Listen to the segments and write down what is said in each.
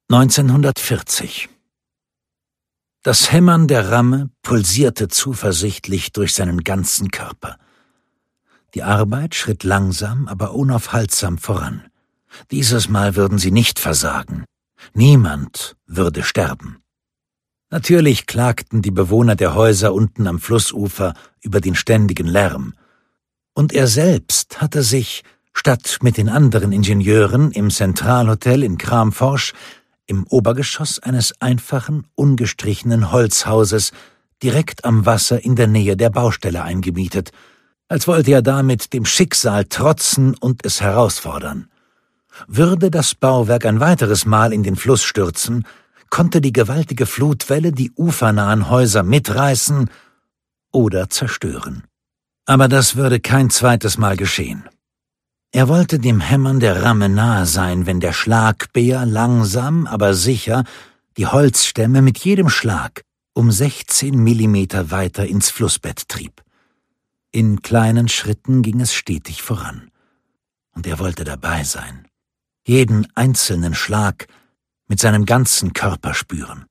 1940. Das Hämmern der Ramme pulsierte zuversichtlich durch seinen ganzen Körper. Die Arbeit schritt langsam, aber unaufhaltsam voran. Dieses Mal würden sie nicht versagen. Niemand würde sterben. Natürlich klagten die Bewohner der Häuser unten am Flussufer über den ständigen Lärm. Und er selbst hatte sich, statt mit den anderen Ingenieuren im Zentralhotel in Kramfors, im Obergeschoss eines einfachen, ungestrichenen Holzhauses direkt am Wasser in der Nähe der Baustelle eingemietet, als wollte er damit dem Schicksal trotzen und es herausfordern. Würde das Bauwerk ein weiteres Mal in den Fluss stürzen, konnte die gewaltige Flutwelle die ufernahen Häuser mitreißen oder zerstören. Aber das würde kein zweites Mal geschehen. Er wollte dem Hämmern der Ramme nahe sein, wenn der Schlagbär langsam, aber sicher die Holzstämme mit jedem Schlag um 16 Millimeter weiter ins Flussbett trieb. In kleinen Schritten ging es stetig voran. Und er wollte dabei sein. Jeden einzelnen Schlag mit seinem ganzen Körper spüren.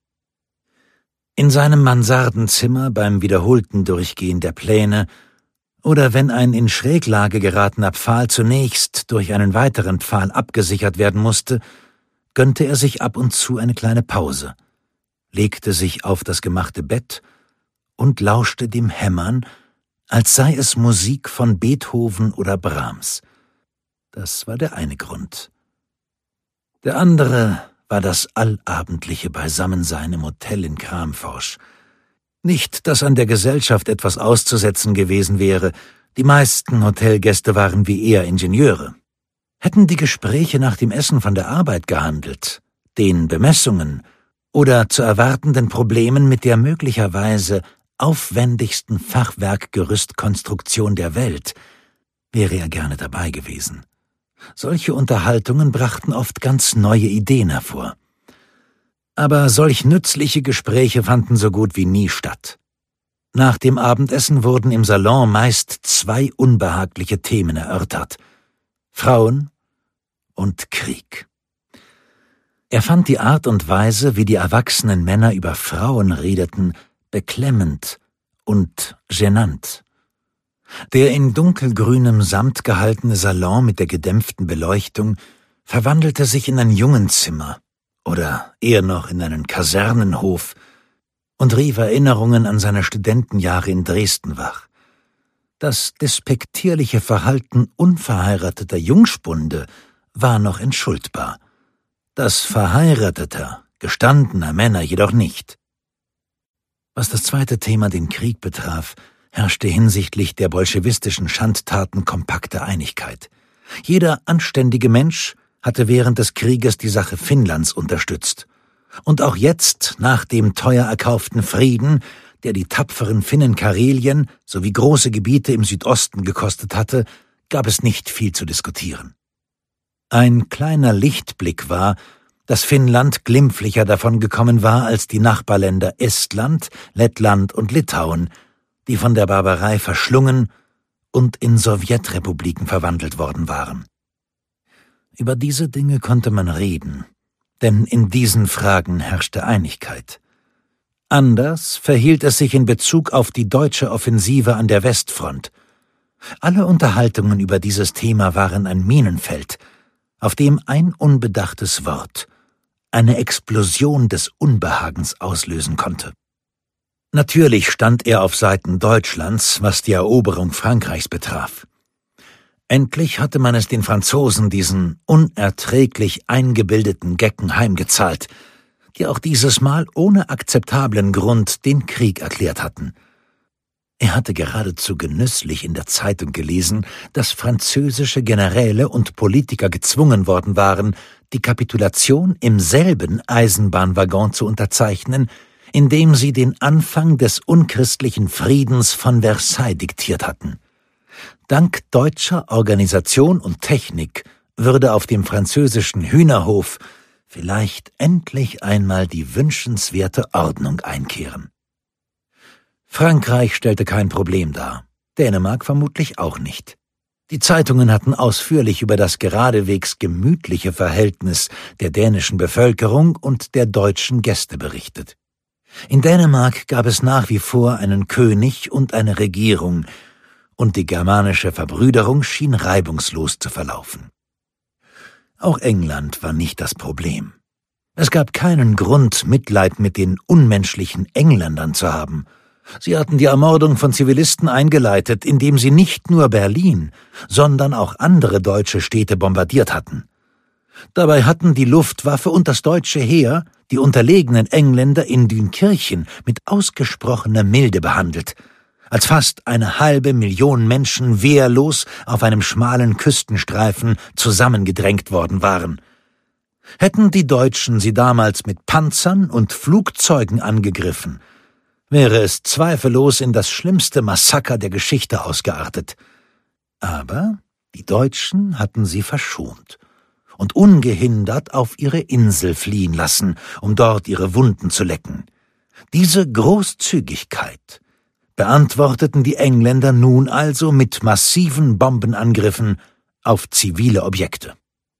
In seinem Mansardenzimmer beim wiederholten Durchgehen der Pläne oder wenn ein in Schräglage geratener Pfahl zunächst durch einen weiteren Pfahl abgesichert werden musste, gönnte er sich ab und zu eine kleine Pause, legte sich auf das gemachte Bett und lauschte dem Hämmern, als sei es Musik von Beethoven oder Brahms. Das war der eine Grund. Der andere war das allabendliche Beisammensein im Hotel in Kramfors. Nicht, dass an der Gesellschaft etwas auszusetzen gewesen wäre, die meisten Hotelgäste waren wie er Ingenieure. Hätten die Gespräche nach dem Essen von der Arbeit gehandelt, den Bemessungen oder zu erwartenden Problemen mit der möglicherweise aufwendigsten Fachwerkgerüstkonstruktion der Welt, wäre er gerne dabei gewesen. Solche Unterhaltungen brachten oft ganz neue Ideen hervor. Aber solch nützliche Gespräche fanden so gut wie nie statt. Nach dem Abendessen wurden im Salon meist 2 unbehagliche Themen erörtert: Frauen und Krieg. Er fand die Art und Weise, wie die erwachsenen Männer über Frauen redeten, beklemmend und genannt. Der in dunkelgrünem Samt gehaltene Salon mit der gedämpften Beleuchtung verwandelte sich in ein Jungenzimmer oder eher noch in einen Kasernenhof und rief Erinnerungen an seine Studentenjahre in Dresden wach. Das despektierliche Verhalten unverheirateter Jungspunde war noch entschuldbar, das verheirateter, gestandener Männer jedoch nicht. Was das zweite Thema, den Krieg, betraf, herrschte hinsichtlich der bolschewistischen Schandtaten kompakte Einigkeit. Jeder anständige Mensch hatte während des Krieges die Sache Finnlands unterstützt. Und auch jetzt, nach dem teuer erkauften Frieden, der die tapferen Finnen Karelien sowie große Gebiete im Südosten gekostet hatte, gab es nicht viel zu diskutieren. Ein kleiner Lichtblick war, dass Finnland glimpflicher davongekommen war als die Nachbarländer Estland, Lettland und Litauen, die von der Barbarei verschlungen und in Sowjetrepubliken verwandelt worden waren. Über diese Dinge konnte man reden, denn in diesen Fragen herrschte Einigkeit. Anders verhielt es sich in Bezug auf die deutsche Offensive an der Westfront. Alle Unterhaltungen über dieses Thema waren ein Minenfeld, auf dem ein unbedachtes Wort eine Explosion des Unbehagens auslösen konnte. Natürlich stand er auf Seiten Deutschlands, was die Eroberung Frankreichs betraf. Endlich hatte man es den Franzosen, diesen unerträglich eingebildeten Gecken, heimgezahlt, die auch dieses Mal ohne akzeptablen Grund den Krieg erklärt hatten. Er hatte geradezu genüsslich in der Zeitung gelesen, dass französische Generäle und Politiker gezwungen worden waren, die Kapitulation im selben Eisenbahnwaggon zu unterzeichnen, indem sie den Anfang des unchristlichen Friedens von Versailles diktiert hatten. Dank deutscher Organisation und Technik würde auf dem französischen Hühnerhof vielleicht endlich einmal die wünschenswerte Ordnung einkehren. Frankreich stellte kein Problem dar, Dänemark vermutlich auch nicht. Die Zeitungen hatten ausführlich über das geradewegs gemütliche Verhältnis der dänischen Bevölkerung und der deutschen Gäste berichtet. In Dänemark gab es nach wie vor einen König und eine Regierung, und die germanische Verbrüderung schien reibungslos zu verlaufen. Auch England war nicht das Problem. Es gab keinen Grund, Mitleid mit den unmenschlichen Engländern zu haben. Sie hatten die Ermordung von Zivilisten eingeleitet, indem sie nicht nur Berlin, sondern auch andere deutsche Städte bombardiert hatten. Dabei hatten die Luftwaffe und das deutsche Heer die unterlegenen Engländer in Dünkirchen mit ausgesprochener Milde behandelt, als fast 500.000 Menschen wehrlos auf einem schmalen Küstenstreifen zusammengedrängt worden waren. Hätten die Deutschen sie damals mit Panzern und Flugzeugen angegriffen, wäre es zweifellos in das schlimmste Massaker der Geschichte ausgeartet. Aber die Deutschen hatten sie verschont und ungehindert auf ihre Insel fliehen lassen, um dort ihre Wunden zu lecken. Diese Großzügigkeit beantworteten die Engländer nun also mit massiven Bombenangriffen auf zivile Objekte.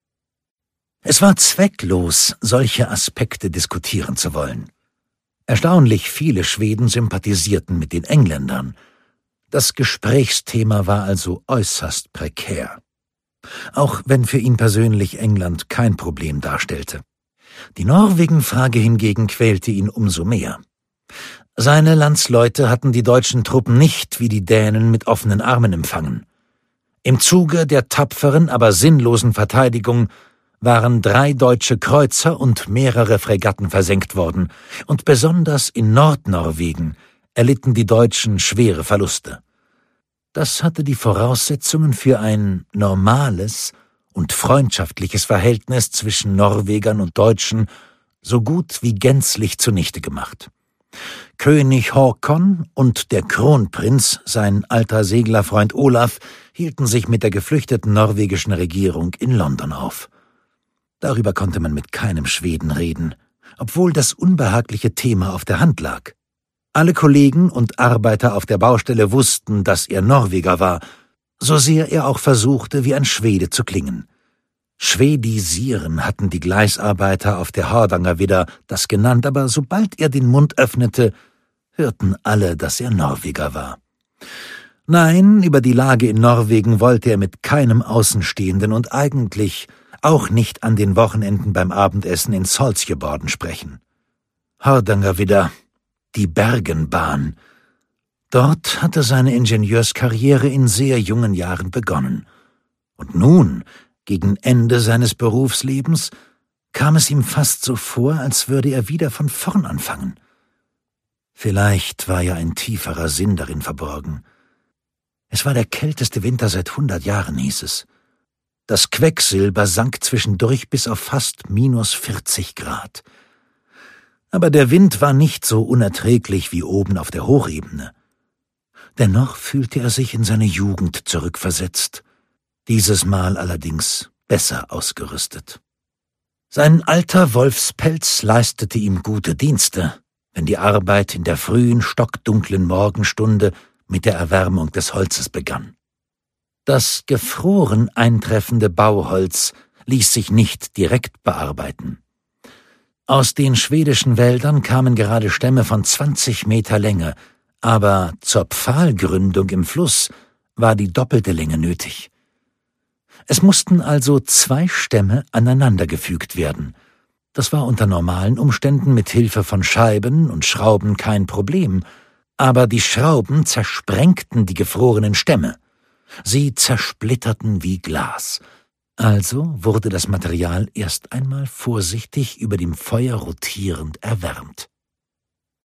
Es war zwecklos, solche Aspekte diskutieren zu wollen. Erstaunlich viele Schweden sympathisierten mit den Engländern. Das Gesprächsthema war also äußerst prekär. Auch wenn für ihn persönlich England kein Problem darstellte. Die Norwegen-Frage hingegen quälte ihn umso mehr. Seine Landsleute hatten die deutschen Truppen nicht wie die Dänen mit offenen Armen empfangen. Im Zuge der tapferen, aber sinnlosen Verteidigung waren 3 deutsche Kreuzer und mehrere Fregatten versenkt worden, und besonders in Nordnorwegen erlitten die Deutschen schwere Verluste. Das hatte die Voraussetzungen für ein normales und freundschaftliches Verhältnis zwischen Norwegern und Deutschen so gut wie gänzlich zunichte gemacht. König Håkon und der Kronprinz, sein alter Seglerfreund Olaf, hielten sich mit der geflüchteten norwegischen Regierung in London auf. Darüber konnte man mit keinem Schweden reden, obwohl das unbehagliche Thema auf der Hand lag. Alle Kollegen und Arbeiter auf der Baustelle wussten, dass er Norweger war, so sehr er auch versuchte, wie ein Schwede zu klingen. Schwedisieren hatten die Gleisarbeiter auf der Hardangervidda das genannt, aber sobald er den Mund öffnete, hörten alle, dass er Norweger war. Nein, über die Lage in Norwegen wollte er mit keinem Außenstehenden und eigentlich auch nicht an den Wochenenden beim Abendessen in Solskjøborden sprechen. Hardangervidda, die Bergenbahn. Dort hatte seine Ingenieurskarriere in sehr jungen Jahren begonnen. Und nun, gegen Ende seines Berufslebens, kam es ihm fast so vor, als würde er wieder von vorn anfangen. Vielleicht war ja ein tieferer Sinn darin verborgen. Es war der kälteste Winter seit 100 Jahren, hieß es. Das Quecksilber sank zwischendurch bis auf fast -40 Grad. Aber der Wind war nicht so unerträglich wie oben auf der Hochebene. Dennoch fühlte er sich in seine Jugend zurückversetzt, dieses Mal allerdings besser ausgerüstet. Sein alter Wolfspelz leistete ihm gute Dienste, wenn die Arbeit in der frühen, stockdunklen Morgenstunde mit der Erwärmung des Holzes begann. Das gefroren eintreffende Bauholz ließ sich nicht direkt bearbeiten. Aus den schwedischen Wäldern kamen gerade Stämme von 20 Meter Länge, aber zur Pfahlgründung im Fluss war die doppelte Länge nötig. Es mussten also 2 Stämme aneinandergefügt werden. Das war unter normalen Umständen mit Hilfe von Scheiben und Schrauben kein Problem, aber die Schrauben zersprengten die gefrorenen Stämme. Sie zersplitterten wie Glas. Also wurde das Material erst einmal vorsichtig über dem Feuer rotierend erwärmt.